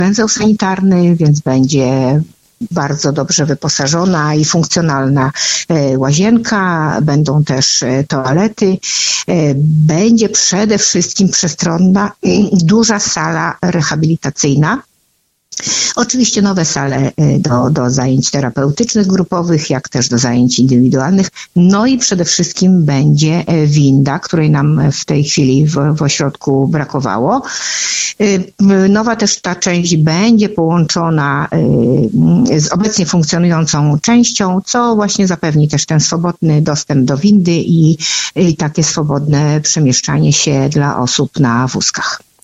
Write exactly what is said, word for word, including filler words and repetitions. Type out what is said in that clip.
węzeł sanitarny, więc będzie bardzo dobrze wyposażona i funkcjonalna łazienka, będą też toalety. Będzie przede wszystkim przestronna, duża sala rehabilitacyjna. Oczywiście nowe sale do, do zajęć terapeutycznych grupowych, jak też do zajęć indywidualnych. No i przede wszystkim będzie winda, której nam w tej chwili w, w ośrodku brakowało. Nowa też ta część będzie połączona z obecnie funkcjonującą częścią, co właśnie zapewni też ten swobodny dostęp do windy i, i takie swobodne przemieszczanie się dla osób na wózkach.